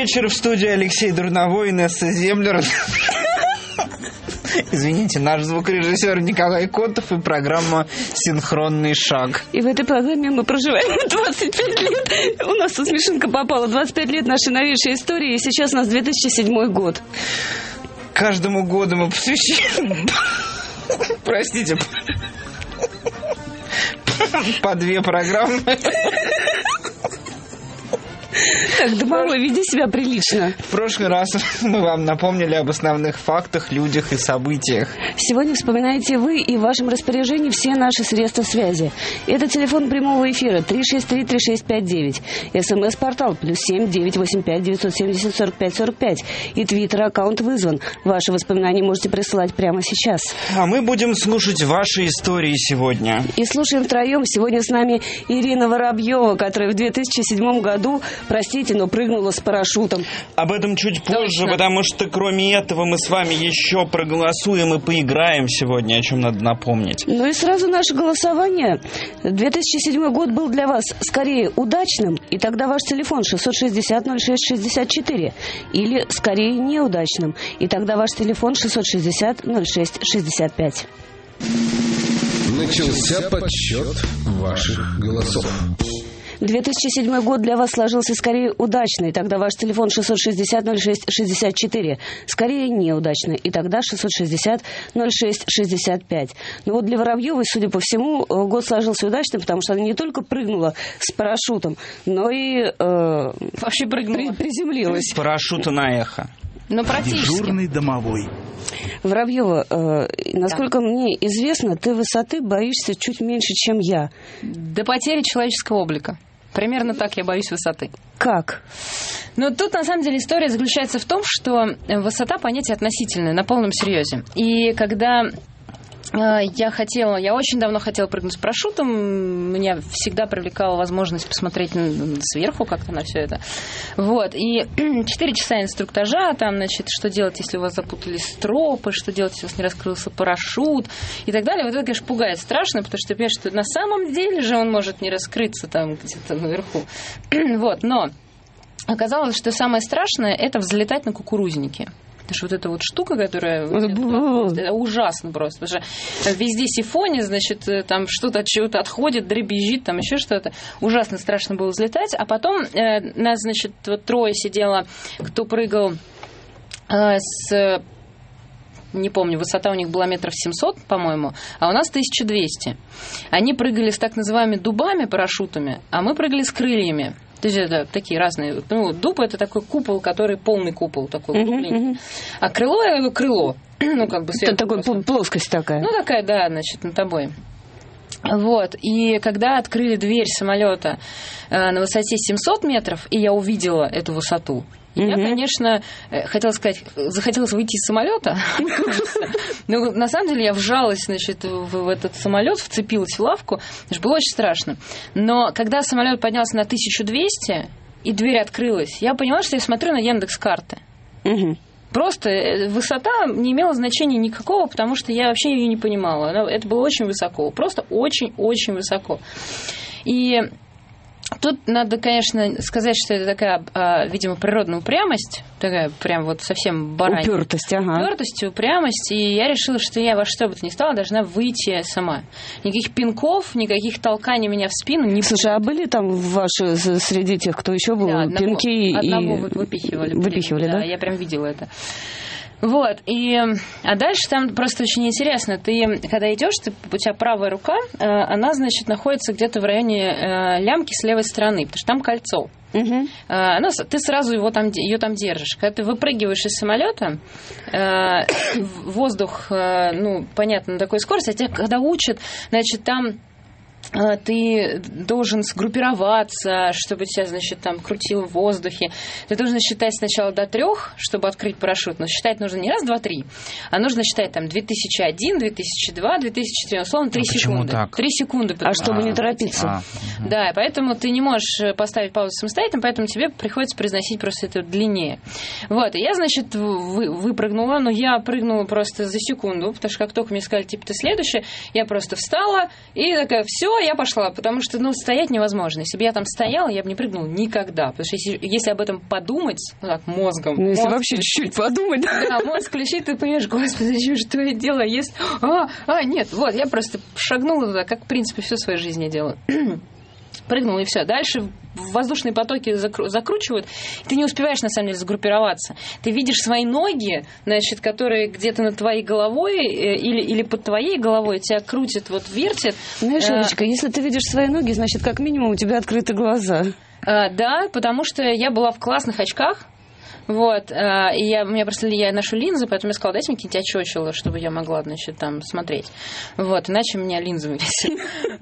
вечер. В студии Алексей Дурновой, Инесса Землер. Извините, наш звукорежиссер Николай Котов и программа «Синхронный шаг». И в этой программе мы проживаем 25 лет. У нас тут смешинка попала. 25 лет нашей новейшей истории, и сейчас у нас 2007 год. Каждому году мы посвящаем... Простите. По 2 программы. Так, Домовой, веди себя прилично. В прошлый раз мы вам напомнили об основных фактах, людях и событиях. Сегодня вспоминаете вы, и в вашем распоряжении все наши средства связи. Это телефон прямого эфира 363-3659, СМС-портал +7 985 970 45 45 и твиттер-аккаунт вызван. Ваши воспоминания можете присылать прямо сейчас. А мы будем слушать ваши истории сегодня. И слушаем втроем. Сегодня с нами Ирина Воробьева, которая в 2007 году, простите, но прыгнула с парашютом. Об этом чуть позже, потому что кроме этого мы с вами еще проголосуем и поиграем сегодня, о чем надо напомнить. Ну и сразу наше голосование. 2007 год был для вас скорее удачным, и тогда ваш телефон 660-06-64, или скорее неудачным, и тогда ваш телефон 660-06-65. Начался подсчет ваших голосов. 2007 год для вас сложился скорее удачный, тогда ваш телефон 660-06-64. Скорее неудачный, и тогда 660-06-65. Но вот для Воробьевой, судя по всему, год сложился удачным, потому что она не только прыгнула с парашютом, но и вообще приземлилась. С парашюта на эхо. Но практически. Дежурный домовой. Воробьева, насколько мне известно, ты высоты боишься чуть меньше, чем я. До потери человеческого облика. Примерно так я боюсь высоты. Как? Но тут, на самом деле, история заключается в том, что высота — понятие относительное, на полном серьезе. И когда я очень давно хотела прыгнуть с парашютом, меня всегда привлекала возможность посмотреть сверху как-то на все это. Вот. И 4 часа инструктажа, там, значит, что делать, если у вас запутались стропы, что делать, если у вас не раскрылся парашют и так далее. Вот это, конечно, пугает страшно, потому что ты понимаешь, что на самом деле же он может не раскрыться там где-то наверху. Вот. Но оказалось, что самое страшное — это взлетать на кукурузники. Потому что вот эта вот штука, которая... Это ужасно просто. Потому что везде сифоне, значит, там что-то от чего-то отходит, дребезжит, там еще что-то.Ужасно страшно было взлетать. А потом нас, значит, вот 3 сидело, кто прыгал с... Не помню, высота у них была 700 метров, по-моему, а у нас 1200. Они прыгали с так называемыми дубами, парашютами, а мы прыгали с крыльями. То есть это такие разные. Ну, дуб — это такой купол, который полный купол, такой углубление. А крыло — крыло. Ну, как бы сверху. Это такая плоскость такая. Ну, такая, да, значит, над тобой. Вот. И когда открыли дверь самолета на высоте 700 метров, и я увидела эту высоту, я, конечно, захотелось выйти из самолета. Но на самом деле я вжалась, значит, в этот самолет, вцепилась в лавку. Это было очень страшно. Но когда самолет поднялся на 1200 и дверь открылась, я поняла, что я смотрю на Яндекс.Карты. Просто высота не имела значения никакого, потому что я вообще ее не понимала. Это было очень высоко. Просто очень-очень высоко. И тут надо, конечно, сказать, что это такая, видимо, природная упрямость, такая прям вот совсем баранья. Упертость, ага. Упертость, упрямость. И я решила, что я во что бы то ни стала должна выйти сама. Никаких пинков, никаких толканий меня в спину не будет. Слушай, а были там ваши среди тех, кто еще был, да, пинки? Одного вот выпихивали, да? Я прям видела это. Вот, а дальше там просто очень интересно. Ты, когда идешь, у тебя правая рука, она, значит, находится где-то в районе лямки с левой стороны, потому что там кольцо. Ты сразу ее там держишь. Когда ты выпрыгиваешь из самолета, воздух, понятно, на такой скорости, а тебя когда учат, значит, там ты должен сгруппироваться, чтобы тебя, значит, там крутило в воздухе. Ты должен считать сначала до 3, чтобы открыть парашют. Но считать нужно не раз, 2, 3, а нужно считать там 2001, 2002, 2004, условно 3 секунды. Так? 3 секунды. Чтобы не торопиться. Да, поэтому ты не можешь поставить паузу самостоятельно, поэтому тебе приходится произносить просто это длиннее. Вот, и я, значит, выпрыгнула, но я прыгнула просто за секунду, потому что как только мне сказали, типа, ты следующая, я просто встала и такая, все, все, я пошла, потому что, стоять невозможно. Если бы я там стояла, я бы не прыгнула никогда. Потому что если об этом подумать, мозгом... если мозг вообще чуть-чуть подумать. Да, мозг включить, ты понимаешь, господи, что я делаю? Есть... нет, я просто шагнула туда, как, в принципе, всю свою жизнь я делаю. Прыгнула, и все. Дальше воздушные потоки закручивают, и ты не успеваешь, на самом деле, сгруппироваться. Ты видишь свои ноги, которые где-то над твоей головой или под твоей головой тебя крутят, вертят. Знаешь, Олечка, если ты видишь свои ноги, значит, как минимум у тебя открыты глаза. Да, потому что я была в классных очках. И я ношу линзы, поэтому я сказала, дайте мне какие-нибудь очечила, чтобы я могла, там смотреть. Иначе у меня линзы вылезли.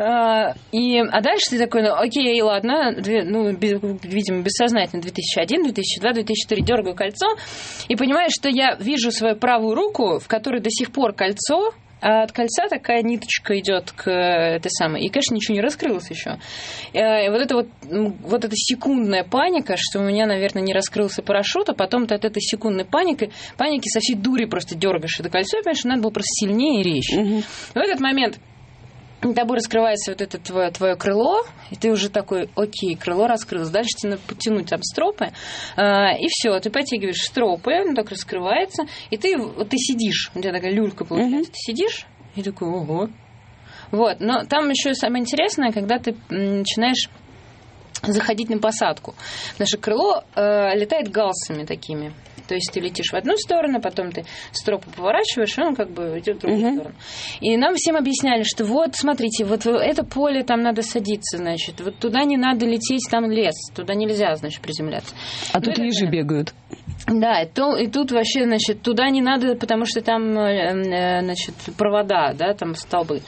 А дальше ты такой, окей, ладно, видимо, бессознательно, 2001, 2002, 2004 дергаю кольцо, и понимаю, что я вижу свою правую руку, в которой до сих пор кольцо, а от кольца такая ниточка идет к этой самой. И, конечно, ничего не раскрылось еще. И эта секундная паника, что у меня, наверное, не раскрылся парашют, а потом ты от этой секундной паники со всей дури просто дергаешь это кольцо, и понимаешь, что надо было просто сильнее речь. Угу. В этот момент тобой раскрывается это твое крыло, и ты уже такой, окей, крыло раскрылось. Дальше тебе надо подтянуть там стропы, и все, ты подтягиваешь стропы, оно так раскрывается, и ты сидишь, у тебя такая люлька получается, ты сидишь, и такой, ого. Но там еще самое интересное, когда ты начинаешь заходить на посадку. Наше крыло летает галсами такими. То есть ты летишь в одну сторону, потом ты стропу поворачиваешь, и он идет в другую сторону. И нам всем объясняли, что смотрите, это поле, там надо садиться, туда не надо лететь, там лес, туда нельзя, приземляться. А тут ежи бегают. Да, и тут вообще, туда не надо, потому что там, провода, да, там столбы.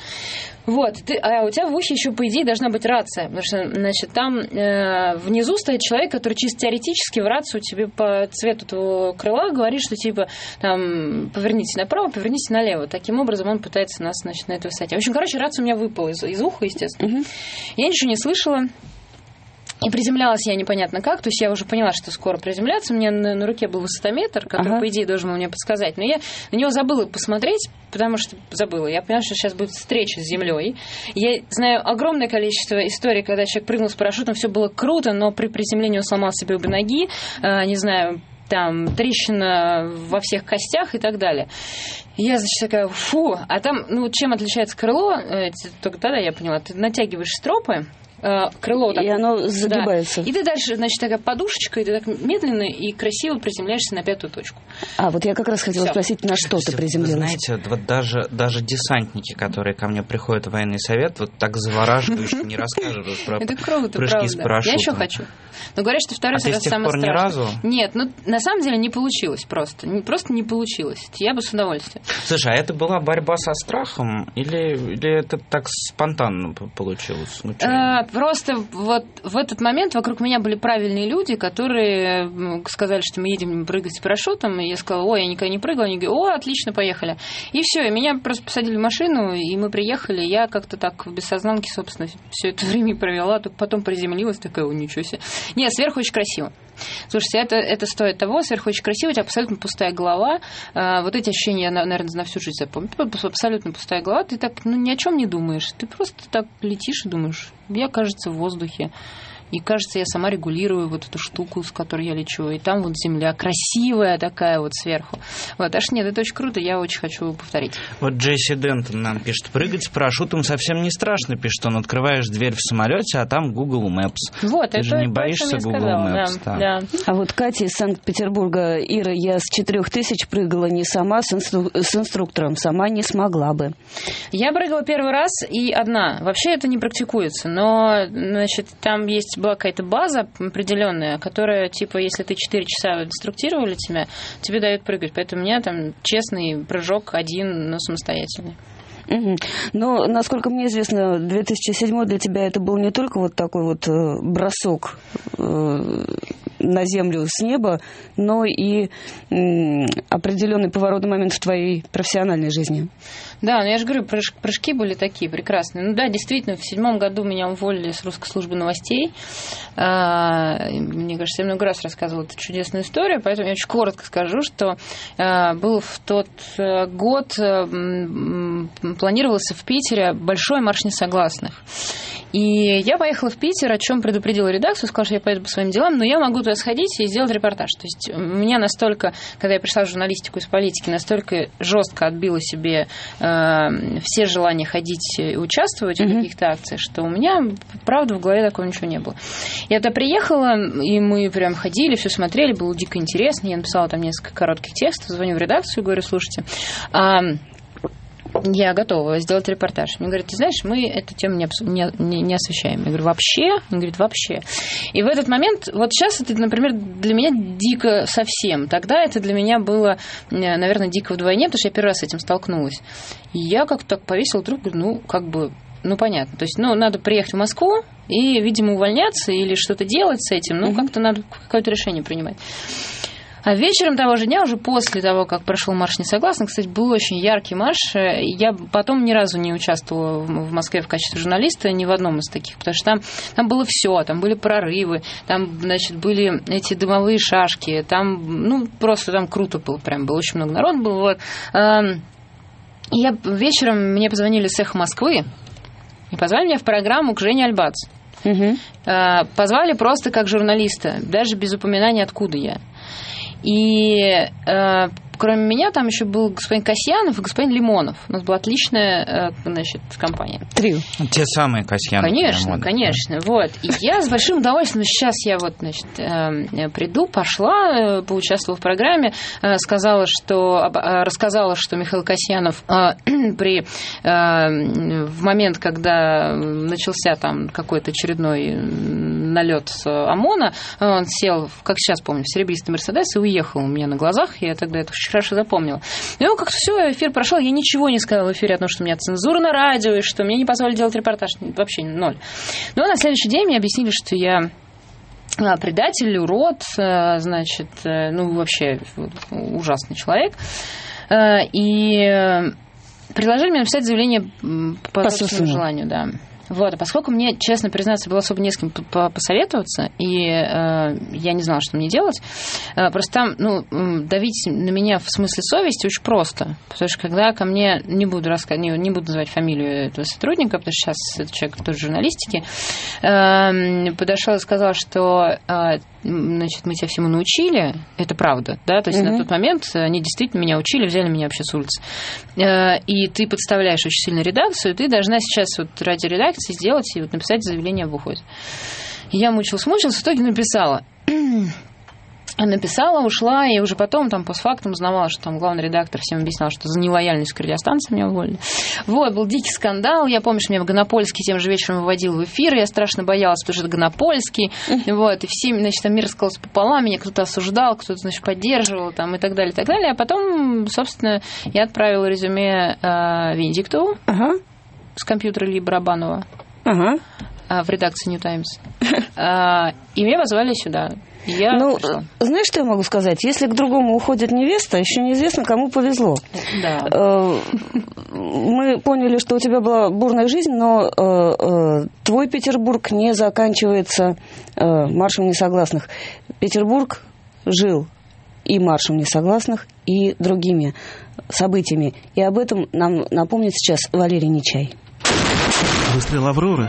А у тебя в ухе еще, по идее, должна быть рация, потому что, там внизу стоит человек, который чисто теоретически в рацию тебе по цвету твоего крыла говорит, что, поверните направо, поверните налево. Таким образом он пытается нас, на этой высоте. В общем, рация у меня выпала из уха, естественно. Я ничего не слышала. И приземлялась я непонятно как, то есть я уже поняла, что скоро приземляться. У меня на руке был высотометр, который, по идее, должен был мне подсказать. Но я на него забыла посмотреть, потому что забыла. Я поняла, что сейчас будет встреча с землей. Я знаю огромное количество историй, когда человек прыгнул с парашютом, все было круто, но при приземлении он сломал себе обе ноги, не знаю, там трещина во всех костях и так далее. Я, такая, фу. А там, чем отличается крыло, только тогда я поняла, ты натягиваешь стропы, крыло так, и оно загибается. Да. И ты дальше, такая подушечка, и ты так медленно и красиво приземляешься на пятую точку. Я как раз хотела спросить, на что ты приземлилась. Вы знаете, даже десантники, которые ко мне приходят в военный совет, так завораживающе не рассказывают про прыжки с парашютом. Я еще хочу. Но говорят, что второй раз самое страшное. Ни разу? Нет, на самом деле не получилось просто. Просто не получилось. Я бы с удовольствием. Слушай, а это была борьба со страхом или это так спонтанно получилось? Просто в этот момент вокруг меня были правильные люди, которые сказали, что мы едем прыгать с парашютом, и я сказала, я никогда не прыгала, они говорят, отлично, поехали. И все, и меня просто посадили в машину, и мы приехали, я как-то так в бессознанке, собственно, все это время провела, только потом приземлилась, такая, ничего себе. Нет, сверху очень красиво. Слушайте, это стоит того, сверху очень красиво, у тебя абсолютно пустая голова, эти ощущения я, наверное, на всю жизнь запомню. Абсолютно пустая голова, ты так, ни о чем не думаешь, ты просто так летишь и думаешь, я, кажется, в воздухе. И, кажется, я сама регулирую эту штуку, с которой я лечу. И там земля красивая такая сверху. Аж нет, это очень круто, я очень хочу повторить. Джесси Дентон нам пишет, прыгать с парашютом совсем не страшно, пишет он. Открываешь дверь в самолете, а там Google Maps. Ты же не боишься Google Maps? Да. А Катя из Санкт-Петербурга, Ира, я с 4000 прыгала не сама, с инструктором, сама не смогла бы. Я прыгала первый раз и одна. Вообще это не практикуется, но, там была какая-то база определенная, которая, если ты 4 часа инструктировали тебя, тебе дают прыгать. Поэтому у меня там честный прыжок один, но самостоятельный. Но, насколько мне известно, 2007 для тебя это был не только такой бросок на землю с неба, но и определенный поворотный момент в твоей профессиональной жизни. Да, но я же говорю, прыжки были такие прекрасные. Ну да, действительно, в 2007 году меня уволили с русской службы новостей. Мне кажется, я много раз рассказывала эту чудесную историю, поэтому я очень коротко скажу, что был в тот год, планировался в Питере большой марш несогласных. И я поехала в Питер, о чем предупредила редакцию, сказала, что я поеду по своим делам, но я могу туда сходить и сделать репортаж. То есть у меня настолько, когда я пришла в журналистику из политики, настолько жестко отбила себе все желания ходить и участвовать в каких-то акциях, что у меня, правда, в голове такого ничего не было. Я туда приехала, и мы прям ходили, все смотрели, было дико интересно. Я написала там несколько коротких текстов, звоню в редакцию и говорю, слушайте, я готова сделать репортаж. Мне говорят, ты знаешь, мы эту тему не освещаем. Я говорю, вообще? Он говорит, вообще. И в этот момент, вот сейчас это, например, для меня дико совсем. Тогда это для меня было, наверное, дико вдвойне, потому что я первый раз с этим столкнулась. И я как-то так повесила трубку, понятно. То есть, надо приехать в Москву и, видимо, увольняться или что-то делать с этим. Как-то надо какое-то решение принимать. А вечером того же дня, уже после того, как прошел марш несогласных, кстати, был очень яркий марш. Я потом ни разу не участвовала в Москве в качестве журналиста ни в одном из таких, потому что там было все, там были прорывы, там, значит, были эти дымовые шашки, там, просто там круто было, прям было, очень много народу было. Вот. Я вечером, мне позвонили с «Эхо Москвы», и позвали меня в программу к Жене Альбац. Позвали просто как журналиста, даже без упоминания, откуда я. И кроме меня там еще был господин Касьянов и господин Лимонов. У нас была отличная, компания. Трио. Те самые Касьянов. Конечно. Вот. И я с большим удовольствием, сейчас я приду, пошла, поучаствовала в программе, рассказала, что Михаил Касьянов в момент, когда начался там какой-то очередной налет ОМОНа, он сел, как сейчас помню, в серебристый Мерседес и уехал у меня на глазах. Я тогда это очень хорошо запомнила. И как-то все, эфир прошел, я ничего не сказала в эфире о том, что у меня цензура на радио, и что мне не позволили делать репортаж. Вообще ноль. Но на следующий день мне объяснили, что я предатель, урод, вообще ужасный человек. И предложили мне написать заявление по собственному желанию, да. Вот, а поскольку мне, честно признаться, было особо не с кем посоветоваться, и я не знала, что мне делать, просто там, давить на меня в смысле совести очень просто. Потому что когда ко мне, не буду называть фамилию этого сотрудника, потому что сейчас этот человек тоже в журналистике, подошел и сказал, что мы тебя всему научили, это правда, да, то есть на тот момент они действительно меня учили, взяли меня вообще с улицы. И ты подставляешь очень сильно редакцию, и ты должна сейчас ради редакции сделать и написать заявление об уходе. И я мучилась, в итоге написала, ушла, и уже потом, постфактум узнавала, что там главный редактор всем объяснял, что за нелояльность к радиостанции меня уволили. Вот, был дикий скандал. Я помню, что меня Гонопольский тем же вечером выводил в эфир, я страшно боялась, потому что это Гонопольский. Вот, и все, мир раскололся пополам, меня кто-то осуждал, кто-то, поддерживал, и так далее, и так далее. А потом, собственно, я отправила резюме Венедиктову с компьютера Ильи Барабанова в редакции New Times. И меня позвали сюда. Знаешь, что я могу сказать? Если к другому уходит невеста, еще неизвестно, кому повезло. Да. Мы поняли, что у тебя была бурная жизнь, но твой Петербург не заканчивается маршем несогласных. Петербург жил и маршем несогласных, и другими событиями. И об этом нам напомнит сейчас Валерий Нечай. Выстрел «Авроры».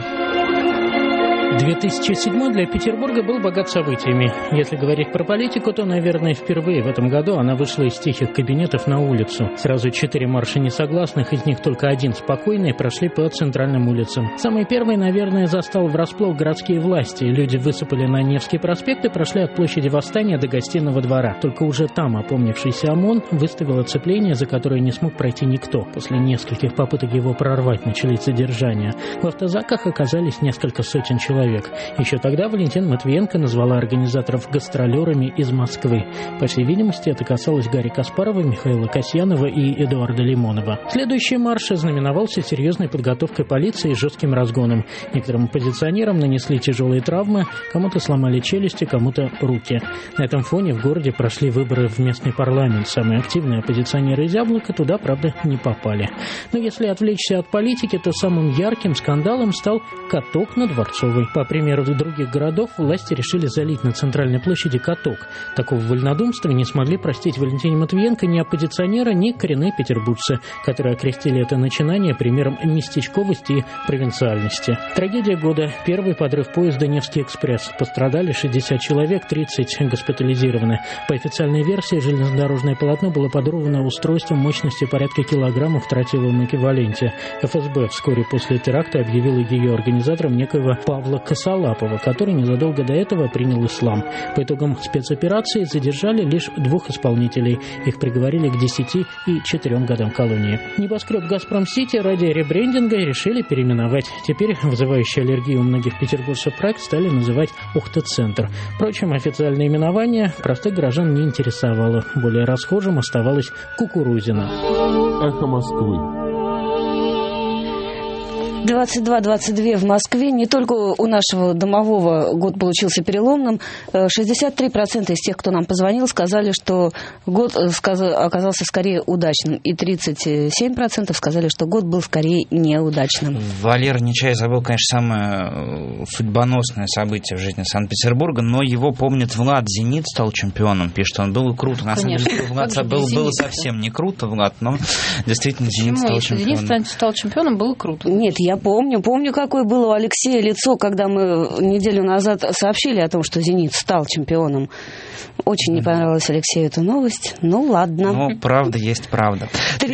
2007 для Петербурга был богат событиями. Если говорить про политику, то, наверное, впервые в этом году она вышла из тихих кабинетов на улицу. Сразу 4 марша несогласных, из них только один спокойный, прошли по центральным улицам. Самый первый, наверное, застал врасплох городские власти. Люди высыпали на Невский проспект и прошли от площади Восстания до Гостиного двора. Только уже там опомнившийся ОМОН выставил оцепление, за которое не смог пройти никто. После нескольких попыток его прорвать начались задержания. В автозаках оказались несколько сотен человек. человек. Еще тогда Валентина Матвиенко назвала организаторов гастролерами из Москвы. По всей видимости, это касалось Гарри Каспарова, Михаила Касьянова и Эдуарда Лимонова. Следующий марш знаменовался серьезной подготовкой полиции и жестким разгоном. Некоторым оппозиционерам нанесли тяжелые травмы, кому-то сломали челюсти, кому-то руки. На этом фоне в городе прошли выборы в местный парламент. Самые активные оппозиционеры из «Яблока» туда, правда, не попали. Но если отвлечься от политики, то самым ярким скандалом стал каток на Дворцовой. По примеру других городов, власти решили залить на центральной площади каток. Такого вольнодумства не смогли простить Валентине Матвиенко ни оппозиционеры, ни коренные петербуржцы, которые окрестили это начинание примером местечковости и провинциальности. Трагедия года. Первый подрыв поезда «Невский экспресс». Пострадали 60 человек, 30 госпитализированы. По официальной версии, железнодорожное полотно было подорвано устройством мощностью порядка килограммов в тротиловом эквиваленте. ФСБ вскоре после теракта объявила ее организатором некоего Павла Косолапова, который незадолго до этого принял ислам. По итогам спецоперации задержали лишь 2 исполнителей. Их приговорили к 10 и 4 годам колонии. Небоскреб «Газпром-Сити» ради ребрендинга решили переименовать. Теперь вызывающий аллергию у многих петербуржцев проект стали называть «Ухта-центр». Впрочем, официальное именование простых горожан не интересовало. Более расхожим оставалось «Кукурузино». Эхо Москвы. 22:22 в Москве. Не только у нашего домового год получился переломным. 63% из тех, кто нам позвонил, сказали, что год оказался скорее удачным. И 37% сказали, что год был скорее неудачным. Валера Нечаев забыл, конечно, самое судьбоносное событие в жизни Санкт-Петербурга, но его помнит Влад. «Зенит» стал чемпионом, пишет он. Было круто. На самом деле, Влад было совсем не круто, Влад, но действительно «Зенит» стал чемпионом. Если «Зенит» стал чемпионом, было круто. Нет, я помню, какое было у Алексея лицо, когда мы неделю назад сообщили о том, что «Зенит» стал чемпионом. Очень не понравилась Алексею эта новость. Ну, ладно. Ну, правда есть правда.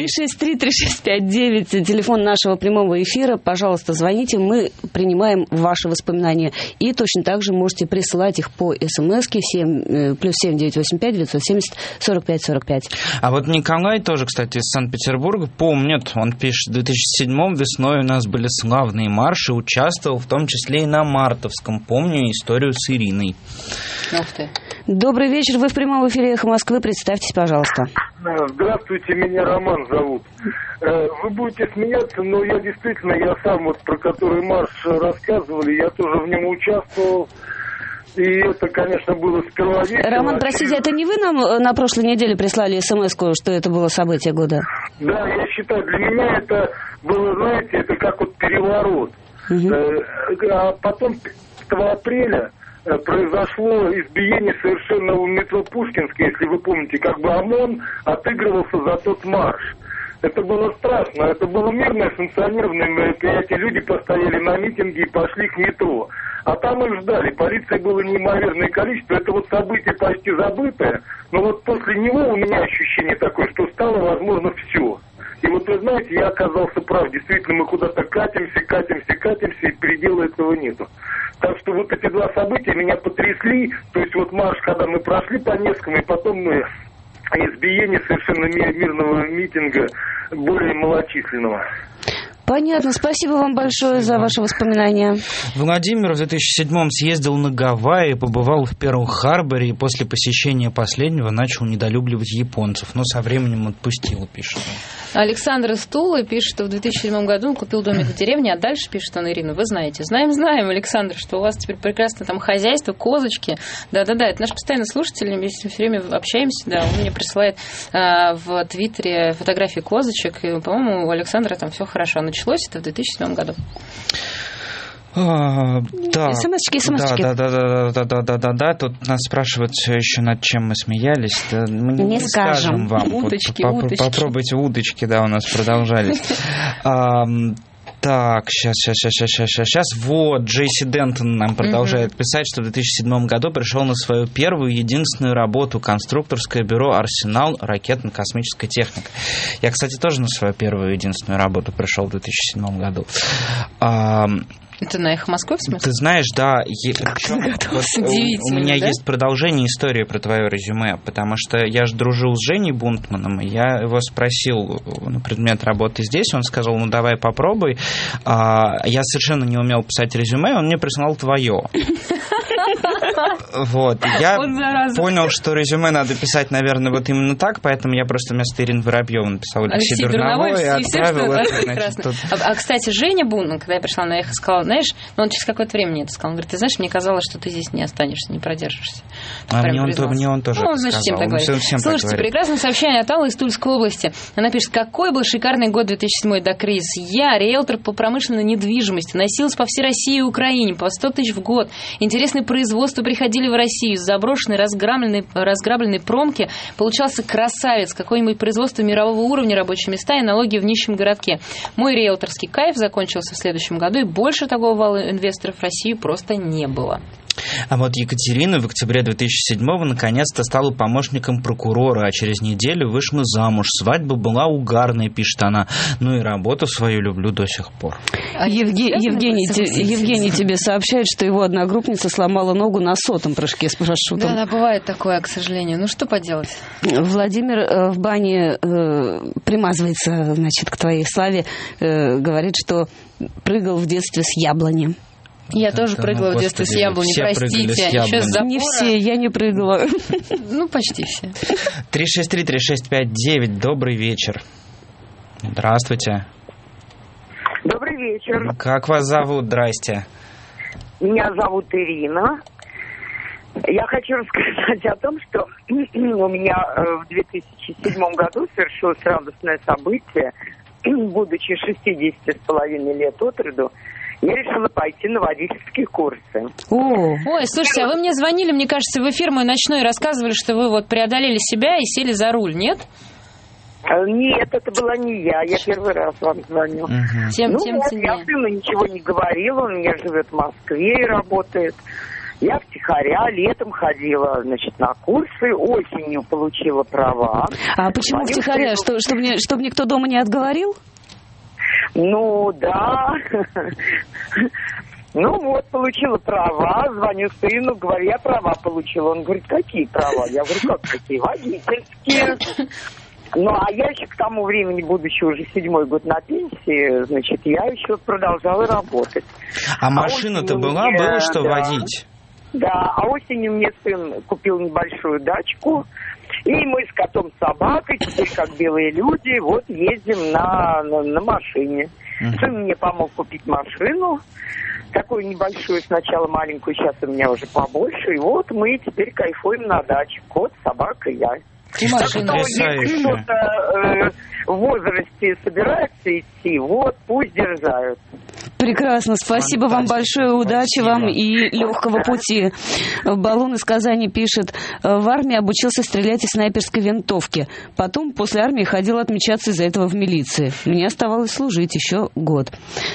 363-3659, телефон нашего прямого эфира. Пожалуйста, звоните, мы принимаем ваши воспоминания. И точно так же можете присылать их по СМС-ке +7 985 970 45 45. А вот Николай тоже, кстати, из Санкт-Петербурга помнит. Он пишет, в 2007-м весной у нас были славные марши, участвовал в том числе и на Мартовском. Помню историю с Ириной. Ух ты. Добрый вечер, вы в прямом эфире «Эхо Москвы», представьтесь, пожалуйста. Здравствуйте, меня Роман зовут. Вы будете смеяться, но я сам, вот про который марш рассказывали, я тоже в нем участвовал. И это, конечно, было сперва весело. Роман, простите, это не вы нам на прошлой неделе прислали смс-ку, что это было событие года? Да, я считаю, для меня это было, знаете, это как вот переворот. А потом 5 апреля произошло избиение совершенно у метро Пушкинской, если вы помните, как бы ОМОН отыгрывался за тот марш. Это было страшно, это было мирное санкционированное мероприятие, люди постояли на митинге и пошли к метро. А там их ждали, полиции было неимоверное количество, это вот событие почти забытое, но вот после него у меня ощущение такое, что стало возможно все. И вот вы знаете, я оказался прав, действительно мы куда-то катимся, и предела этого нету. Так что вот эти 2 события меня потрясли, то есть вот марш, когда мы прошли по Невскому, и потом мы избиение совершенно мирного митинга, более малочисленного. Понятно. Спасибо вам большое за ваши воспоминания. Владимир в 2007-м съездил на Гавайи, побывал в Перл-Харборе и после посещения последнего начал недолюбливать японцев. Но со временем отпустил, пишет. Александр из Тулы пишет, что в 2007 году он купил домик в деревне, а дальше, пишет он, Ирина, вы знаете. Знаем, Александр, что у вас теперь прекрасное там хозяйство, козочки. Да-да-да, это наш постоянный слушатель, мы все время общаемся, да, он мне присылает в Твиттере фотографии козочек, и, по-моему, у Александра там все хорошо. Началось это в 2007 году. СМС-очки. Да. Тут нас спрашивают еще, над чем мы смеялись. Да, мы не скажем вам. Уточки. Попробуйте удочки, да, у нас продолжались. Так, сейчас. Вот, Джейси Дентон нам продолжает писать, что в 2007 году пришел на свою первую и единственную работу конструкторское бюро «Арсенал. Ракетно-космическая техника». Я, кстати, тоже на свою первую и единственную работу пришел в 2007 году. Это на «Эхо Москвы», в смысле? Ты знаешь, да, у меня есть продолжение истории про твое резюме, потому что я же дружил с Женей Бунтманом, и я его спросил на предмет работы здесь, он сказал, ну давай попробуй. Я совершенно не умел писать резюме, он мне прислал твое. Вот, я понял, что резюме надо писать, наверное, вот именно так, поэтому я просто вместо Ирины Воробьевой написал Алексей Дурновой и отправил это. Кстати, Женя Бунтман, когда я пришла на «Эхо», сказал, знаешь, он через какое-то время мне это сказал, он говорит, ты знаешь, мне казалось, что ты здесь не останешься, не продержишься. Мне он тоже значит, всем так говорит. Слушайте, прекрасное сообщение от Аллы из Тульской области. Она пишет, какой был шикарный год 2007 до кризиса. Я, риэлтор по промышленной недвижимости, носилась по всей России и Украине, по 100 тысяч в год. Интересные производства приходили в Россию. Из заброшенной, разграбленной промки получался красавец. Какое-нибудь производство мирового уровня, рабочие места и налоги в нищем городке. Мой риэлторский кайф закончился в следующем году, и больше такого вала инвесторов в Россию просто не было. А вот Екатерина в октябре 2007-го наконец-то стала помощником прокурора, а через неделю вышла замуж. Свадьба была угарная, пишет она. Ну и работу свою люблю до сих пор. Евгений тебе сообщает, что его одногруппница сломала ногу на 100-м прыжке с парашютом. Да, бывает такое, к сожалению. Ну что поделать? Владимир в бане примазывается, значит, к твоей славе, говорит, что прыгал в детстве с яблони. Я тоже прыгала в детстве с яблони, простите. Еще с запора. Не все, я не прыгала. Ну, почти все. 363-3659, добрый вечер. Здравствуйте. Добрый вечер. Как вас зовут? Здрасте. Меня зовут Ирина. Я хочу рассказать о том, что у меня в 2007 году совершилось радостное событие. Будучи 60,5 лет от роду, я решила пойти на водительские курсы. Ой, слушайте, а вы мне звонили, мне кажется, в эфир мой ночной, рассказывали, что вы вот преодолели себя и сели за руль, нет? Нет, это была не я первый раз вам звоню. Тем я сыну ничего не говорила, он у меня живет в Москве и работает. Я втихаря летом ходила, значит, на курсы, осенью получила права. А почему втихаря? Чтобы никто дома не отговорил? Ну, да. Ну вот, получила права, звоню сыну, говорю, я права получила. Он говорит, какие права? Я говорю, как какие? Водительские. Ну, а я еще к тому времени, будучи уже 7-й год на пенсии, значит, я еще продолжала работать. А машина-то было что водить? Да, а осенью мне сын купил небольшую дачку, и мы с котом, собакой, теперь как белые люди, вот ездим на машине. Сын мне помог купить машину, такую небольшую, сначала маленькую, сейчас у меня уже побольше, и вот мы теперь кайфуем на даче, кот, собака и я. Так что, если кто-то в возрасте собирается идти, вот, пусть дерзают. Прекрасно, спасибо вам большое, удачи вам и легкого пути. Баллон из Казани пишет, в армии обучился стрелять из снайперской винтовки. Потом после армии ходил отмечаться из-за этого в милиции. Мне оставалось служить еще год.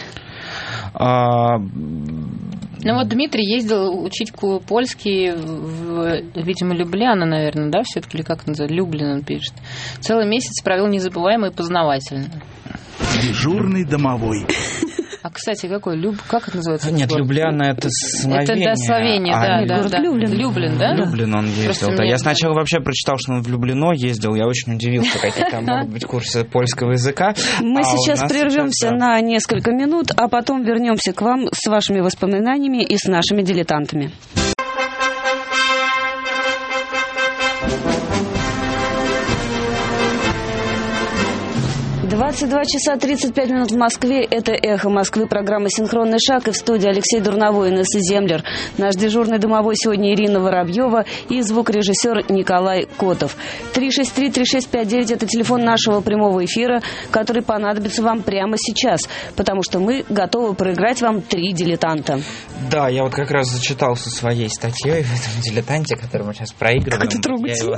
Ну вот Дмитрий ездил учить польский, видимо, Любляна, наверное, да, все-таки, или как это называется, Люблин он пишет. Целый месяц провел незабываемо и познавательно. Дежурный домовой. А, кстати, какой? Как это называется? Нет, Любляна это Словения. Это Словения, да. Люблин, да? Люблин он ездил, да. Я сначала вообще прочитал, что он в Люблино ездил. Я очень удивился, какие там могут быть курсы польского языка. Мы сейчас прервемся на несколько минут, а потом вернемся к вам с вашими воспоминаниями и с нашими дилетантами. 22 часа 35 минут в Москве. Это «Эхо Москвы», программа «Синхронный шаг». И в студии Алексей Дурновой и Инесса Землер. Наш дежурный домовой сегодня Ирина Воробьева и звукорежиссер Николай Котов. 363-3659 – это телефон нашего прямого эфира, который понадобится вам прямо сейчас, потому что мы готовы проиграть вам 3 дилетанта. Да, я вот как раз зачитался своей статьей в этом дилетанте, который мы сейчас проигрываем. Как это трогательно.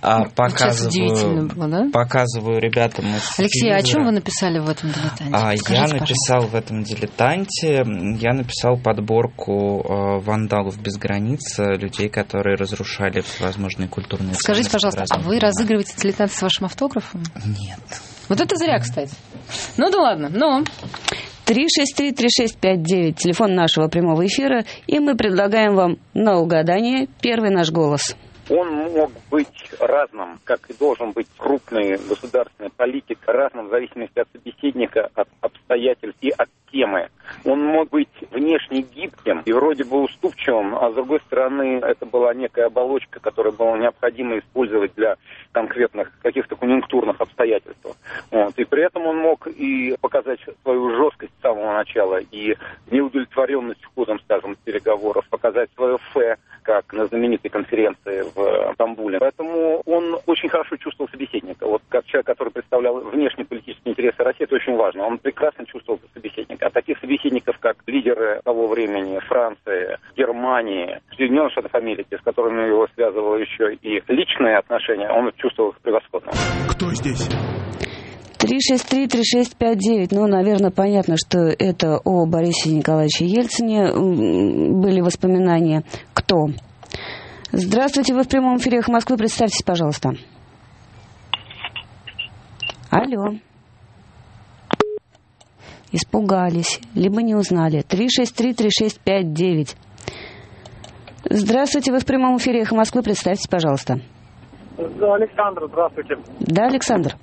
Показываю ребятам. Алексей, о чем вы написали в этом дилетанте? Я написал в этом дилетанте, подборку вандалов без границ, людей, которые разрушали всевозможные культурные ценности. Скажите, пожалуйста, а вы разыгрываете дилетант с вашим автографом? Нет. Вот это зря, кстати. Ну да ладно, 363-3659, 363-3659, телефон нашего прямого эфира, и мы предлагаем вам на угадание первый наш голос. Он мог быть разным, как и должен быть крупный государственный политик, разным в зависимости от собеседника, от обстоятельств и от темы. Он мог быть внешне гибким и вроде бы уступчивым, а с другой стороны, это была некая оболочка, которую было необходимо использовать для конкретных каких-то конъюнктурных обстоятельств. Вот. И при этом он мог и показать свою жесткость с самого начала и неудовлетворенность ходом, скажем, переговоров, показать свое фе, как на знаменитой конференции в Стамбуле. Поэтому он очень хорошо чувствовал собеседника. Вот как человек, который представлял внешнеполитические интересы России, это очень важно. Он прекрасно чувствовал собеседника. А таких собеседников, как лидеры того времени Франции, Германии, Соединенных Штатов Америки, с которыми его связывало еще и личные отношения, он чувствовал их превосходно. Кто здесь? 363-3659. Ну, наверное, понятно, что это о Борисе Николаевиче Ельцине были воспоминания. Кто? Здравствуйте, вы в прямом эфире «Эхо Москвы». Представьтесь, пожалуйста. Алло. Испугались, либо не узнали. 363-3659. Здравствуйте, вы в прямом эфире «Эхо Москвы». Представьтесь, пожалуйста. Александр, здравствуйте. Да, Александр.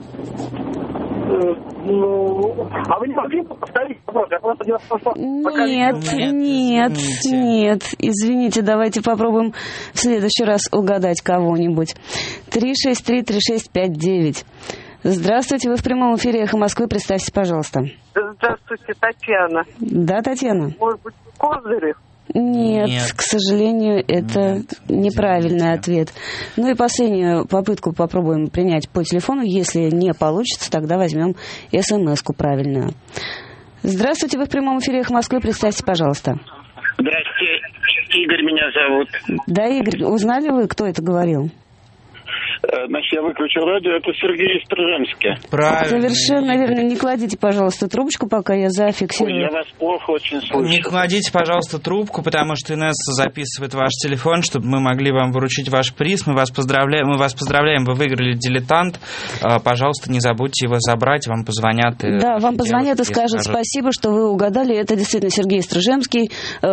А вы не могли повторить вопрос? Я просто дело в том, что... Нет. Извините, давайте попробуем в следующий раз угадать кого-нибудь. 363-3659. Здравствуйте, вы в прямом эфире «Эхо Москвы». Представьтесь, пожалуйста. Здравствуйте, Татьяна. Да, Татьяна. Может быть, Козырев? Нет, к сожалению, это неправильный ответ. Ну и последнюю попытку попробуем принять по телефону. Если не получится, тогда возьмем смс-ку правильную. Здравствуйте, вы в прямом эфире «Эхо Москвы». Представьте, пожалуйста. Здравствуйте, Игорь меня зовут. Да, Игорь, узнали вы, кто это говорил? Значит, я выключил радио, это Сергей Стржемский. Правильно. Совершенно верно. Не кладите, пожалуйста, трубочку, пока я зафиксирую. Ой, я вас плохо очень слышу. Не кладите, пожалуйста, трубку, потому что Инесса записывает ваш телефон, чтобы мы могли вам вручить ваш приз. Мы вас поздравляем, вы выиграли «Дилетант». Пожалуйста, не забудьте его забрать, вам позвонят. Да, вам позвонят и скажут спасибо, что вы угадали. Это действительно Сергей Стржемский.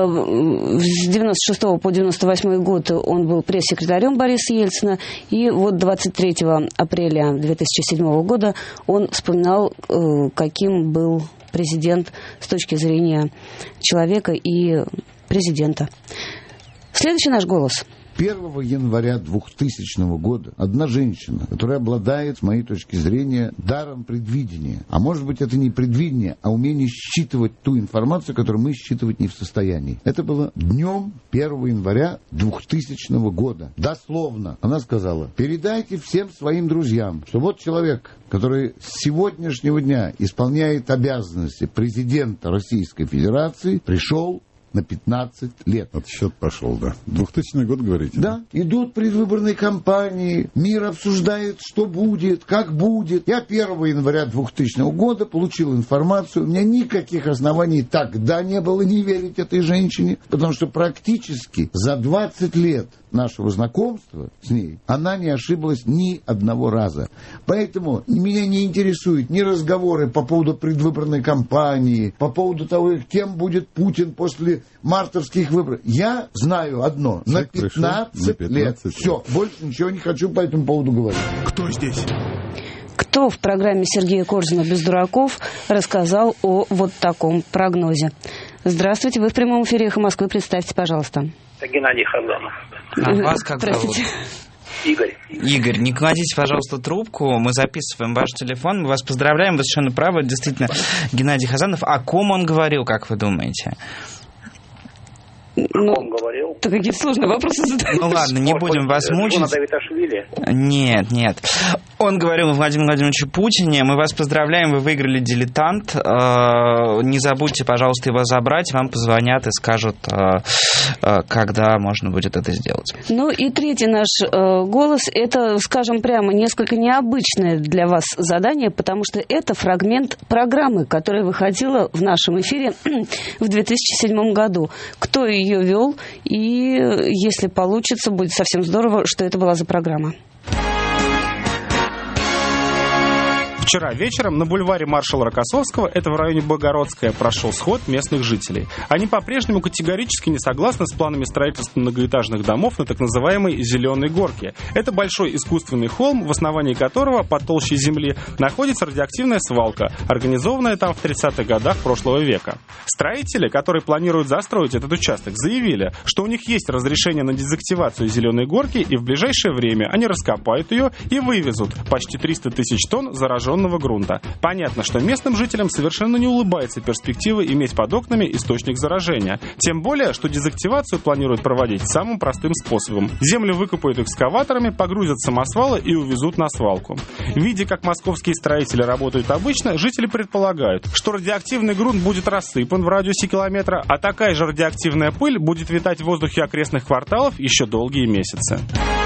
С 96 по 98 год он был пресс-секретарем Бориса Ельцина. И вот 23 апреля 2007 года он вспоминал, каким был президент с точки зрения человека и президента. Следующий наш голос. 1 января 2000 года одна женщина, которая обладает, с моей точки зрения, даром предвидения, а может быть это не предвидение, а умение считывать ту информацию, которую мы считывать не в состоянии. Это было днем 1 января 2000 года. Дословно она сказала: передайте всем своим друзьям, что вот человек, который с сегодняшнего дня исполняет обязанности президента Российской Федерации, пришел на 15 лет. Отсчет пошел, да. 2000 год, говорите? Да. Идут предвыборные кампании, мир обсуждает, что будет, как будет. Я 1 января 2000 года получил информацию. У меня никаких оснований тогда не было не верить этой женщине, потому что практически за 20 лет нашего знакомства с ней она не ошиблась ни одного раза. Поэтому меня не интересуют ни разговоры по поводу предвыборной кампании, по поводу того, кем будет Путин после мартовских выборов. Я знаю одно. На 15 лет. Все. Больше ничего не хочу по этому поводу говорить. Кто здесь? Кто в программе Сергея Корзуна «Без дураков» рассказал о вот таком прогнозе? Здравствуйте, вы в прямом эфире «Эхо Москвы». Представьте, пожалуйста. Это Геннадий Хазанов. А вас как зовут? Игорь. Игорь, не кладите, пожалуйста, трубку. Мы записываем ваш телефон. Мы вас поздравляем. Вы совершенно правы. Действительно, Геннадий Хазанов. О ком он говорил, как вы думаете? Он говорил. То какие сложные вопросы задаете. Ну ладно, не будем вас мучить. Нет. Он говорил о Владимире Владимировиче Путине. Мы вас поздравляем, вы выиграли «Дилетант». Не забудьте, пожалуйста, его забрать. Вам позвонят и скажут, когда можно будет это сделать. Ну и третий наш голос. Это, скажем прямо, несколько необычное для вас задание, потому что это фрагмент программы, которая выходила в нашем эфире в 2007 году. Кто ее вел, и если получится, будет совсем здорово, что это была за программа. В Вчера вечером на бульваре маршала Рокоссовского, это в районе Богородская, прошел сход местных жителей. Они по-прежнему категорически не согласны с планами строительства многоэтажных домов на так называемой «Зеленой горке». Это большой искусственный холм, в основании которого под толщей земли находится радиоактивная свалка, организованная там в 30-х годах прошлого века. Строители, которые планируют застроить этот участок, заявили, что у них есть разрешение на дезактивацию «Зеленой горки», и в ближайшее время они раскопают ее и вывезут почти 300 тысяч тонн зараженного грунта. Понятно, что местным жителям совершенно не улыбается перспектива иметь под окнами источник заражения. Тем более, что дезактивацию планируют проводить самым простым способом. Землю выкопают экскаваторами, погрузят в самосвалы и увезут на свалку. Видя, как московские строители работают обычно, жители предполагают, что радиоактивный грунт будет рассыпан в радиусе километра, а такая же радиоактивная пыль будет витать в воздухе окрестных кварталов еще долгие месяцы.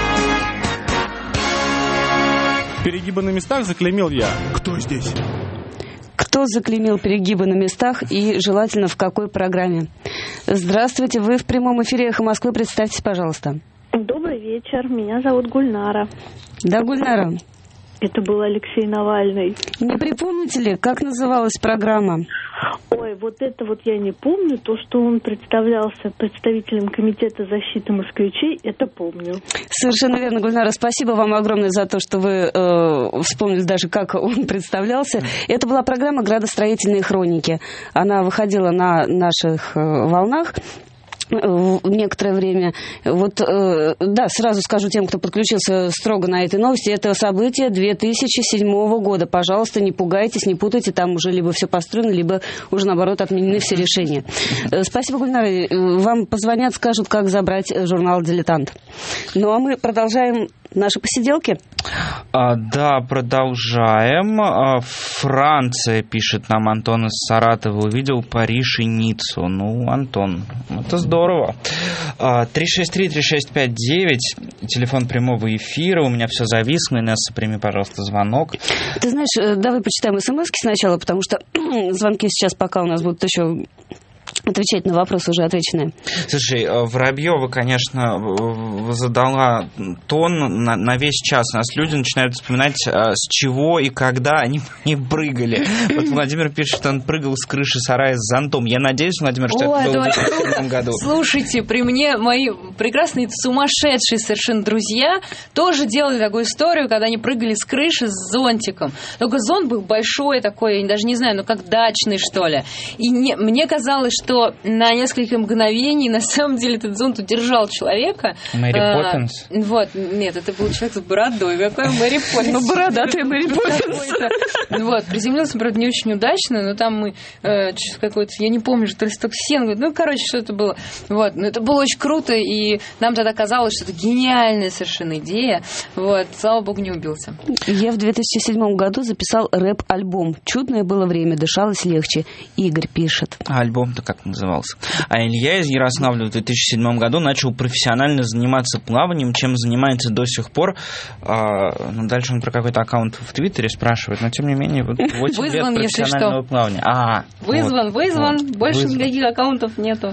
Перегибы на местах заклеймил я. Кто здесь? Кто заклеймил перегибы на местах и желательно в какой программе? Здравствуйте, вы в прямом эфире «Эхо Москвы». Представьтесь, пожалуйста. Добрый вечер, меня зовут Гульнара. Да, Гульнара. Это был Алексей Навальный. Не припомните ли, как называлась программа? Ой, вот это вот я не помню. То, что он представлялся представителем Комитета защиты москвичей, это помню. Совершенно верно, Гульнара. Спасибо вам огромное за то, что вы вспомнили даже, как он представлялся. Это была программа «Градостроительные хроники». Она выходила на наших волнах некоторое время. Вот, да, сразу скажу тем, кто подключился строго на этой новости, это событие 2007 года. Пожалуйста, не пугайтесь, не путайте, там уже либо все построено, либо уже, наоборот, отменены все решения. Спасибо, Гульнара. Вам позвонят, скажут, как забрать журнал «Дилетант». Ну, а мы продолжаем наши посиделки. Да, продолжаем. Франция, пишет нам Антон из Саратова, увидел Париж и Ниццу. Ну, Антон, это здорово. 363-3659, телефон прямого эфира. У меня все зависло. Инесса, прими, пожалуйста, звонок. Ты знаешь, давай почитаем смс-ки сначала, потому что звонки сейчас пока у нас будут еще отвечать на вопросы уже отвеченные. Слушай, Воробьева, конечно, задала тон на весь час. Нас люди начинают вспоминать, с чего и когда они прыгали. Вот Владимир пишет, что он прыгал с крыши сарая с зонтом. Я надеюсь, Владимир, что это было в 2007 году. Слушайте, при мне мои прекрасные, сумасшедшие совершенно друзья тоже делали такую историю, когда они прыгали с крыши с зонтиком. Только зонт был большой такой, я даже не знаю, ну как дачный, что ли. И мне казалось, что на несколько мгновений на самом деле этот зонт удержал человека. Мэри Поппинс? Вот, нет, это был человек с бородой. Какой Мэри Поппинс? Ну, бородатая Мэри Поппинс. Вот, приземлился, правда, не очень удачно, но там мы какой-то, я не помню, что ли, стоксен, ну, короче, что это было. Вот, но это было очень круто, и нам тогда казалось, что это гениальная совершенно идея. Вот, слава богу, не убился. Я в 2007 году записал рэп-альбом. Чудное было время, дышалось легче. Игорь пишет. А альбом-то как назывался? А Илья из Ярославля в 2007 году начал профессионально заниматься плаванием, чем занимается до сих пор. Ну, дальше он про какой-то аккаунт в Твиттере спрашивает, но тем не менее, вот 8 лет профессионального плавания. Вызван. Больше никаких аккаунтов нету.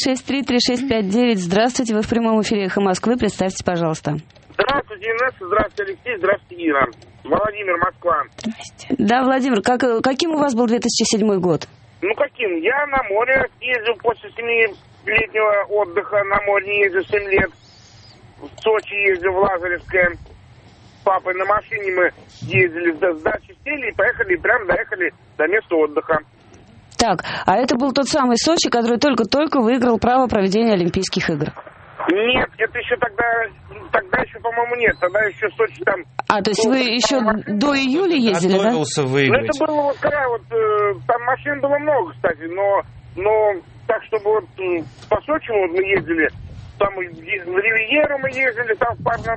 363-3659. Здравствуйте, вы в прямом эфире «Эхо Москвы». Представьтесь, пожалуйста. Здравствуйте, Инесса, здравствуйте, Алексей, здравствуйте, Ира. Владимир, Москва. Да, Владимир, каким у вас был 2007 год? Ну, каким? Я на море ездил после 7-летнего отдыха, на море не ездил 7 лет. В Сочи ездил, в Лазаревское. С папой на машине мы ездили, с дачи сели и поехали, и прям доехали до места отдыха. Так, а это был тот самый Сочи, который только-только выиграл право проведения Олимпийских игр? Нет, это еще тогда еще, по-моему, нет. Тогда еще Сочи там... То есть вы еще до июля ездили, да? Ну, это было вот когда там машин было много, кстати, но так, чтобы вот по Сочи вот мы ездили, там в Ривьеру мы ездили, там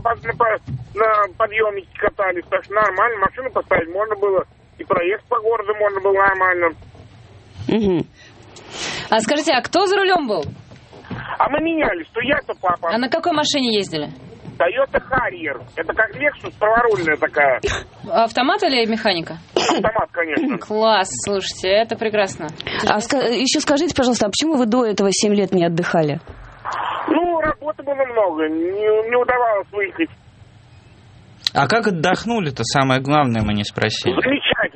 на подъемнике катались, так что нормально, машину поставить можно было, и проехать по городу можно было нормально. Угу. А скажите, а кто за рулем был? А мы менялись, то я, то папа. А на какой машине ездили? Toyota Harrier. Это как Lexus, праворульная такая. Автомат или механика? Автомат, конечно. Класс, слушайте, это прекрасно. А еще скажите, пожалуйста, а почему вы до этого 7 лет не отдыхали? Ну, работы было много, не удавалось выехать. А как отдохнули-то? Самое главное мы не спросили. Замечательно.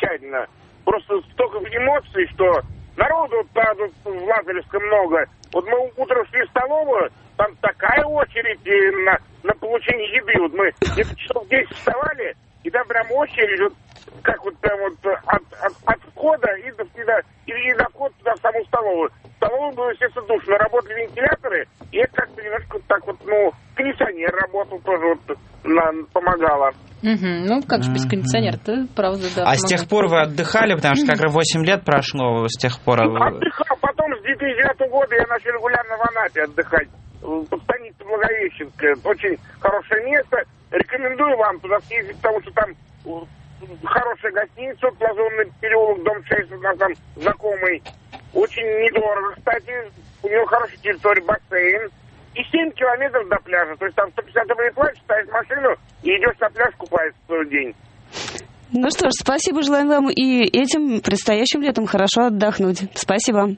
замечательно. Просто столько эмоций, что народу тут в Лазаревском много. Вот мы утром шли в столовую, там такая очередь на получение еды. Вот мы где-то часов 10 вставали, и там прям очередь, вот, как вот прям вот от входа и до входа туда в саму столовую. В столовую было, естественно, душно. Работали вентиляторы, и это как-то немножко так вот, кондиционер работал тоже вот, помогало. Ну, как же без кондиционера, это правда, да. А с тех пор вы отдыхали, потому что как раз 8 лет прошло с тех пор. Отдыхал, потом с 2009 года я начал регулярно в Анапе отдыхать. В станице Благовещенская. Очень хорошее место. Рекомендую вам туда съездить, потому что там хорошая гостиница, Лазурный переулок, дом 6, у нас там знакомый. Очень недорого, кстати. У него хорошая территория, бассейн. И 7 километров до пляжа. То есть там 150 рублей платишь, ставишь машину и идешь на пляж, купаешься целый день. Ну что ж, спасибо, желаем вам и этим предстоящим летом хорошо отдохнуть. Спасибо.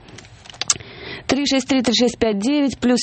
363-3659 плюс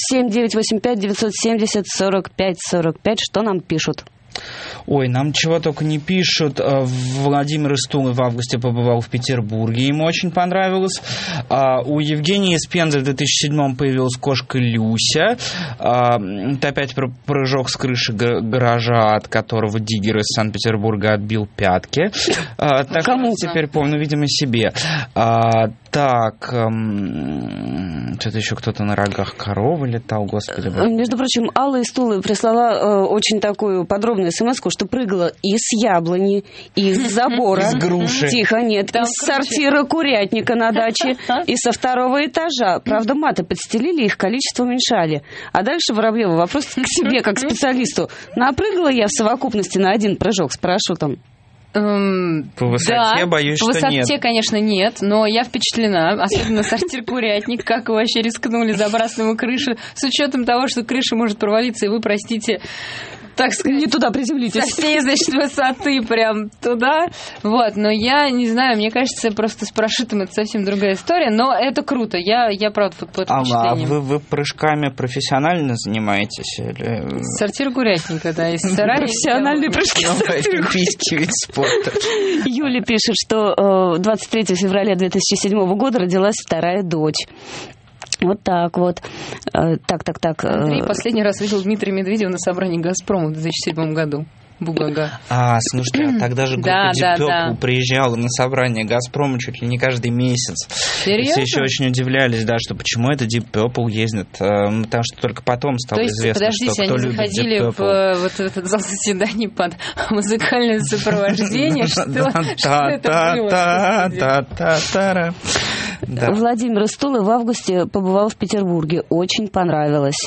7-985-970-45-45. Что нам пишут? Ой, нам чего только не пишут. Владимир из Тулы в августе побывал в Петербурге, ему очень понравилось. У Евгении из Пензы в 2007 появилась кошка Люся. Это опять прыжок с крыши гаража, от которого диггер из Санкт-Петербурга отбил пятки. Так, кому теперь помню, видимо, себе. Так, что-то еще кто-то на рогах коровы летал, господи. Между прочим, Алла из Тулы прислала очень такую подробную смс-ку, что прыгала из яблони, из забора. Из груши. Тихо, нет, из сортира курятника на даче и со второго этажа. Правда, маты подстелили, их количество уменьшали. А дальше Воробьева вопрос к себе, как специалисту. Напрыгала я в совокупности на один прыжок с парашютом? По высоте, боюсь, что нет. По высоте, конечно, нет, но я впечатлена, особенно сортир-курятник, как вы вообще рискнули забраться на крышу, с учетом того, что крыша может провалиться, и вы, простите, так сказать, не туда приземлитесь. Со всей, значит, высоты прям туда. Вот, но я не знаю, мне кажется, просто с парашютом это совсем другая история, но это круто. Я правда, под впечатлением. А вы прыжками профессионально занимаетесь? Или... Сортир курятника, да, из сарая. Профессиональные прыжки. Олимпийский вид спорта. Юля пишет, что 23 февраля 2007 года родилась вторая дочь. Вот так вот. Так. Андрей последний раз видел Дмитрия Медведева на собрании «Газпрома» в 2007 году. Бугага. Слушайте, тогда же группа Deep Purple приезжала на собрание «Газпрома» чуть ли не каждый месяц. Серьезно? Все еще очень удивлялись, да, что почему это Deep Purple ездит. Потому что только потом стало известно, что кто любит Deep Purple. То есть, подождите, они заходили в этот зал заседаний под музыкальное сопровождение? Что это было? Владимир из Тулы в августе побывал в Петербурге. Очень понравилось.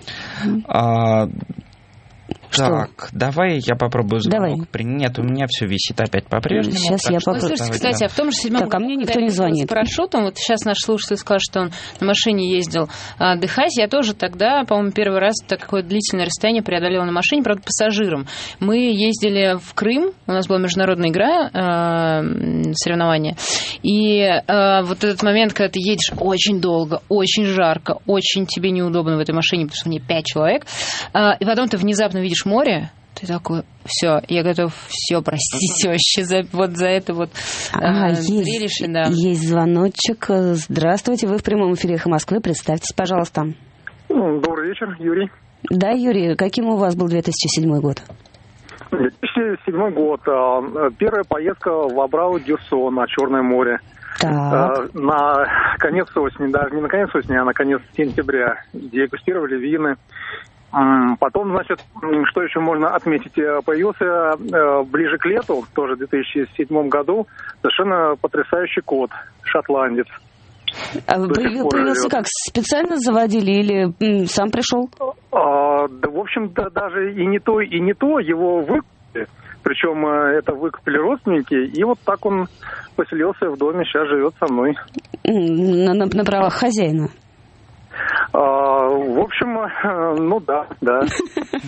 Так, давай я попробую звонок. Нет, у меня все висит опять по-прежнему. Сейчас я попробую. Слушайте, кстати, а в том же 7 году, ко мне никто не звонит. С парашютом, вот сейчас наш слушатель сказал, что он на машине ездил отдыхать. Я тоже тогда, по-моему, первый раз такое длительное расстояние преодолела на машине, правда, пассажиром. Мы ездили в Крым, у нас была международная игра, соревнования. И вот этот момент, когда ты едешь очень долго, очень жарко, очень тебе неудобно в этой машине, потому что в ней 5 человек, и потом ты внезапно видишь море, ты такой, все, я готов все простить вообще за это вот зрелище. Да. Есть звоночек. Здравствуйте, вы в прямом эфире «Эхо Москвы». Представьтесь, пожалуйста. Добрый вечер, Юрий. Да, Юрий, каким у вас был 2007 год? 2007 год. Первая поездка в Абрау-Дюрсо на Черное море. Так. На конец осени, даже не на конец осени, а на конец сентября. Дегустировали вины. Потом, значит, что еще можно отметить? Появился ближе к лету, тоже в 2007 году, совершенно потрясающий кот, шотландец. Появился как? Специально заводили или сам пришел? Да, в общем, да, даже и не то, его выкупили. Причем это выкупили родственники, и вот так он поселился в доме, сейчас живет со мной. На правах хозяина? В общем, ну да.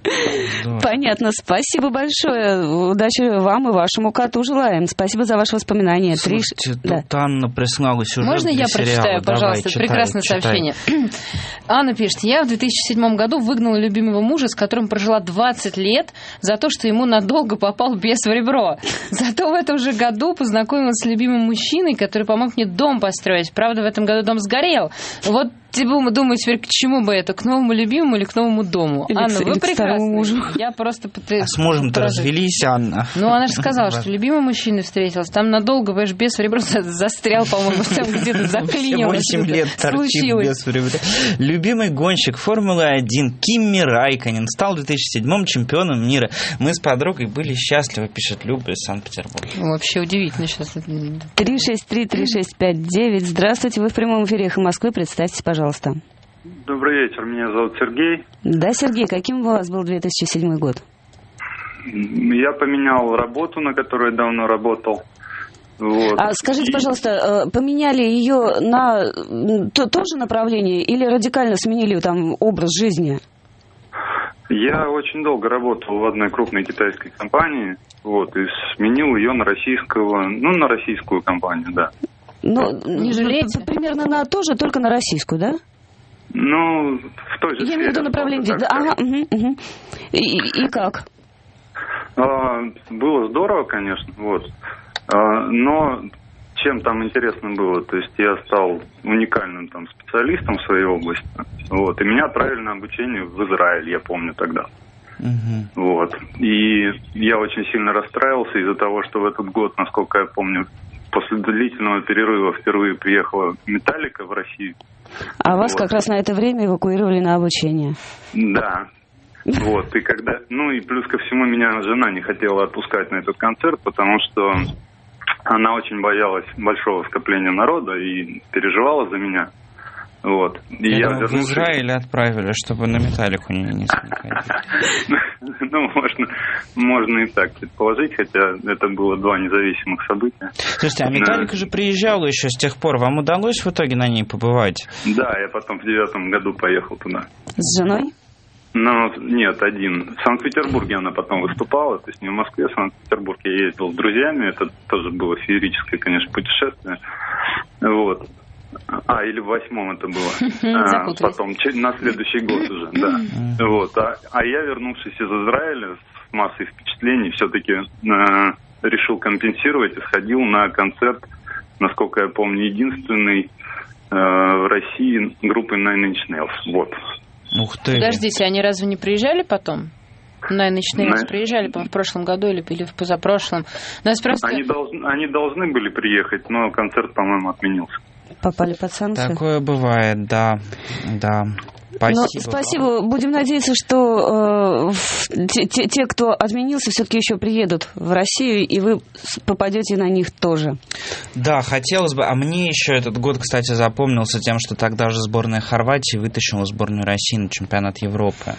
Понятно. Спасибо большое. Удачи вам и вашему коту желаем. Спасибо за ваши воспоминания. Слушайте, тут Анна прислала сюжет. Можно я прочитаю, пожалуйста? Давай, прекрасное сообщение. Анна пишет: я в 2007 году выгнала любимого мужа, с которым прожила 20 лет, за то, что ему надолго попал бес в ребро. Зато в этом же году познакомилась с любимым мужчиной, который помог мне дом построить. Правда, в этом году дом сгорел. Вот думаю теперь, к чему бы это? К новому любимому или к новому дому? Или Анна, вы прекрасны. Я просто... А с мужем-то развелись, Анна? Ну, она же сказала, что любимый мужчина встретился. Там надолго, понимаешь, бес в ребро застрял, по-моему, там где-то заклинил. 8 лет торчит бес в ребро. Любимый гонщик Формулы-1 Кимми Райконен стал в 2007-м чемпионом мира. Мы с подругой были счастливы, пишет Люба из Санкт-Петербурга. Вообще удивительно сейчас. 363-3659. Здравствуйте, вы в прямом эфире «Эхо Москвы». Представьтесь, пожалуйста. Добрый вечер, меня зовут Сергей. Да, Сергей, каким у вас был 2007 год? Я поменял работу, на которой я давно работал. Вот. А скажите, пожалуйста, поменяли ее на то же направление или радикально сменили там образ жизни? Я очень долго работал в одной крупной китайской компании, вот, и сменил ее на российскую компанию, да. Ну, не жалеете? Примерно на то же, только на российскую, да? Ну, в той же Я имею в виду направление. Ага, угу. И как? Было здорово, конечно, вот. Но чем там интересно было? То есть я стал уникальным там специалистом в своей области. Вот. И меня отправили на обучение в Израиль, я помню тогда. Вот. И я очень сильно расстраивался из-за того, что в этот год, насколько я помню, после длительного перерыва впервые приехала Металлика в Россию. А вас как раз на это время эвакуировали на обучение. Да. Вот. И когда... Ну и плюс ко всему меня жена не хотела отпускать на этот концерт, потому что она очень боялась большого скопления народа и переживала за меня. Вот. И я в Израиль отправили, чтобы на Металлику не смекать. Ну, можно и так предположить, хотя это было два независимых события. Слушайте, а Металлика же приезжала еще с тех пор. Вам удалось в итоге на ней побывать? Да, я потом в 2009 году поехал туда. С женой? Ну, нет, один. В Санкт-Петербурге она потом выступала, то есть не в Москве, в Санкт-Петербург я ездил с друзьями. Это тоже было феерическое, конечно, путешествие. Вот. Или в 2008 это было. Потом, на следующий год уже, да. Вот. А я, вернувшись из Израиля с массой впечатлений, все-таки решил компенсировать и сходил на концерт, насколько я помню, единственный в России группы Nine Inch Nails. Вот. Ух ты. Подождите, они разве не приезжали потом? Nine Inch Nails приезжали, по-моему, в прошлом году или в позапрошлом. Просто... Они должны были приехать, но концерт, по-моему, отменился. Попали под санкции? Такое бывает, да. Спасибо. Будем надеяться, что те, кто отменился, все-таки еще приедут в Россию, и вы попадете на них тоже. Да, хотелось бы. А мне еще этот год, кстати, запомнился тем, что тогда же сборная Хорватии вытащила сборную России на чемпионат Европы.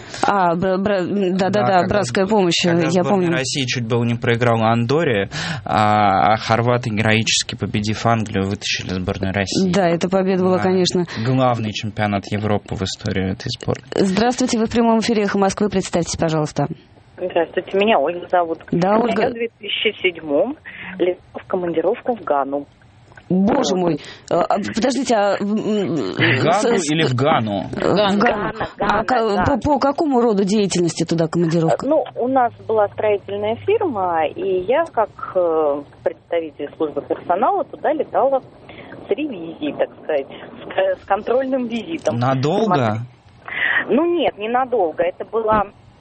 Да, братская помощь, я помню. Сборная России чуть было не проиграла Андорре, а хорваты, героически победив Англию, вытащили сборную России. Да, эта победа была, конечно... Главный чемпионат Европы в истории этой спорта. Здравствуйте, вы в прямом эфире «Эхо Москвы». Представьтесь, пожалуйста. Здравствуйте, меня Ольга зовут. Да, Ольга. Я в 2007-м летела в командировку в Гану. Боже мой. Подождите, в Гану или в Гану? В Гану. По какому роду деятельности туда командировка? Ну, у нас была строительная фирма, и я, как представитель службы персонала, туда летала с ревизией, так сказать, с контрольным визитом. Надолго? Ну, нет, ненадолго. Это было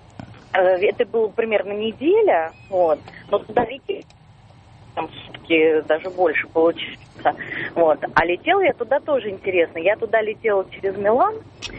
примерно неделя, вот. Но туда летели, там сутки, даже больше получится. Вот. А летела я туда тоже интересно. Я туда летела через Милан,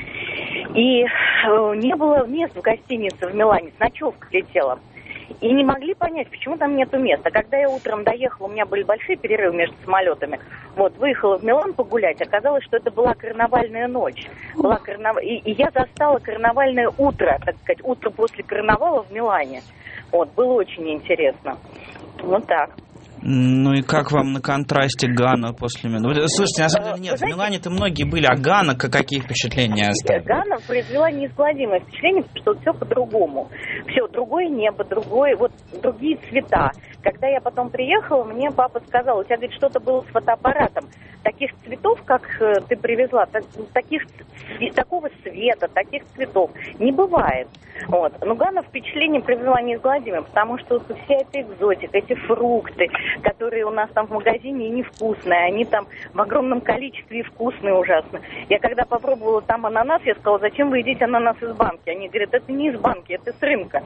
и не было мест в гостинице в Милане. С ночевкой летела. И не могли понять, почему там нету места. Когда я утром доехала, у меня были большие перерывы между самолетами. Вот, выехала в Милан погулять, оказалось, что это была карнавальная ночь. И я застала карнавальное утро, так сказать, утро после карнавала в Милане. Вот, было очень интересно. Вот так. Ну и как вам на контрасте Гана после Милана? Слушайте, на самом деле нет, в Милане-то многие были, а Гана какие впечатления оставили? Гана произвела неизгладимое впечатление, что все по-другому. Все, другое небо, другие цвета. Когда я потом приехала, мне папа сказал, у тебя, говорит, что-то было с фотоаппаратом. Таких цветов, как ты привезла, такого цвета, таких цветов не бывает. Вот. Но Гана впечатление произвела неизгладимое, потому что вся эта экзотика, эти фрукты, которые у нас там в магазине невкусные, они там в огромном количестве и вкусные ужасно. Я когда попробовала там ананас, я сказала, зачем вы едите ананас из банки? Они говорят, это не из банки, это с рынка.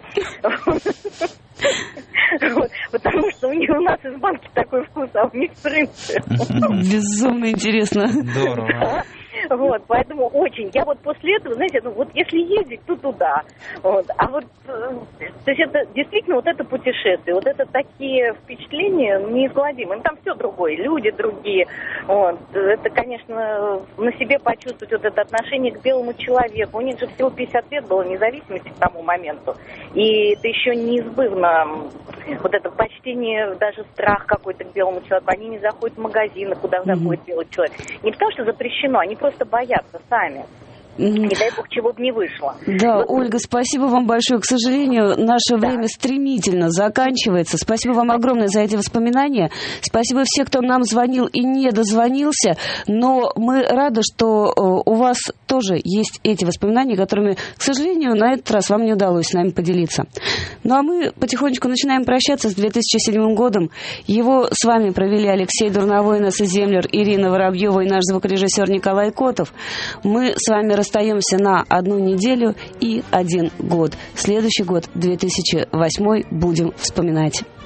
Потому что у нас из банки такой вкус, а у них с рынка. Безумно интересно. Здорово. Вот, поэтому очень. Я вот после этого, знаете, если ездить, то туда. Вот. А вот, то есть это действительно вот это путешествие, вот это такие впечатления неизгладимые. Там все другое, люди другие. Вот. Это, конечно, на себе почувствовать вот это отношение к белому человеку. У них же всего 50 лет было независимости к тому моменту. И это еще неизбывно. Вот это почтение, даже страх какой-то к белому человеку. Они не заходят в магазины, куда заходит белый человек. Не потому что запрещено, они просто боятся сами. Не дай бог, чего бы не вышло. Да, вот. Ольга, спасибо вам большое. К сожалению, наше время стремительно заканчивается. Спасибо вам огромное за эти воспоминания. Спасибо всем, кто нам звонил и не дозвонился. Но мы рады, что у вас тоже есть эти воспоминания, которыми, к сожалению, на этот раз вам не удалось с нами поделиться. Ну а мы потихонечку начинаем прощаться с 2007 годом. Его с вами провели Алексей Дурновой, Инесса Землер, Ирина Воробьева и наш звукорежиссер Николай Котов. Мы с вами расстаемся на 1 неделю и 1 год. Следующий год, 2008, будем вспоминать.